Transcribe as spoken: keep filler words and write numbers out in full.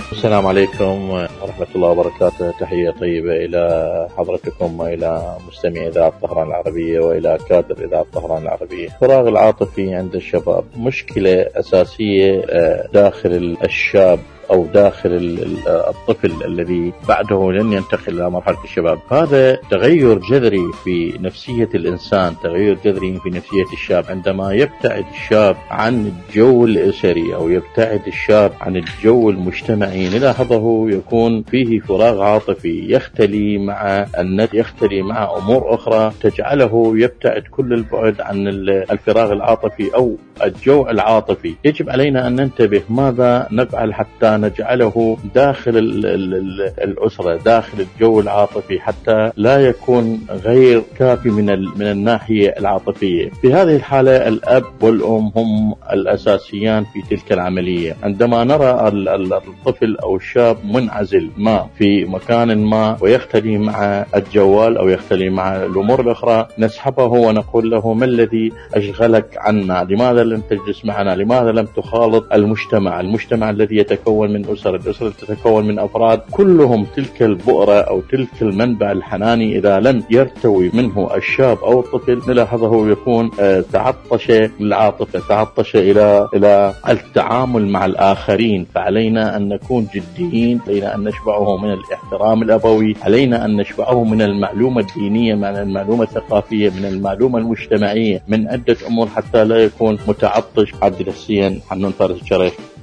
السلام عليكم ورحمة الله وبركاته. تحية طيبة إلى حضرتكم وإلى مستمعي إذاعة طهران العربية وإلى كادر إذاعة طهران العربية. الفراغ العاطفي عند الشباب مشكلة أساسية داخل الشاب أو داخل الطفل الذي بعده لن ينتقل إلى مرحلة الشباب. هذا تغير جذري في نفسية الإنسان، تغير جذري في نفسية الشاب. عندما يبتعد الشاب عن الجو الأسري أو يبتعد الشاب عن الجو المجتمعي نلاحظه يكون فيه فراغ عاطفي، يختلي مع النت، يختلي مع أمور أخرى تجعله يبتعد كل البعد عن الفراغ العاطفي أو الجو العاطفي. يجب علينا أن ننتبه ماذا نفعل حتى نجعله داخل الأسرة، داخل الجو العاطفي، حتى لا يكون غير كافي من من الناحية العاطفية. في هذه الحالة الأب والأم هم الأساسيان في تلك العملية. عندما نرى الطفل أو الشاب منعزل ما في مكان ما ويختلي مع الجوال أو يختلي مع الأمور الأخرى، نسحبه ونقول له: ما الذي أشغلك عنا؟ لماذا لم تجلس معنا؟ لماذا لم تخالط المجتمع؟ المجتمع الذي يتكون من أسر، الأسرة تتكون من أفراد كلهم تلك البؤرة أو تلك المنبع الحناني. إذا لم يرتوي منه الشاب أو الطفل نلاحظه يكون تعطش للعاطفة، تعطش إلى إلى التعامل مع الآخرين. فعلينا أن نكون جديين، علينا أن نشبعه من الاحترام الأبوي، علينا أن نشبعه من المعلومة الدينية، من المعلومة الثقافية، من المعلومة المجتمعية، من عدة أمور حتى لا يكون متعطش. عبد الحسين حنون فارس الشريف.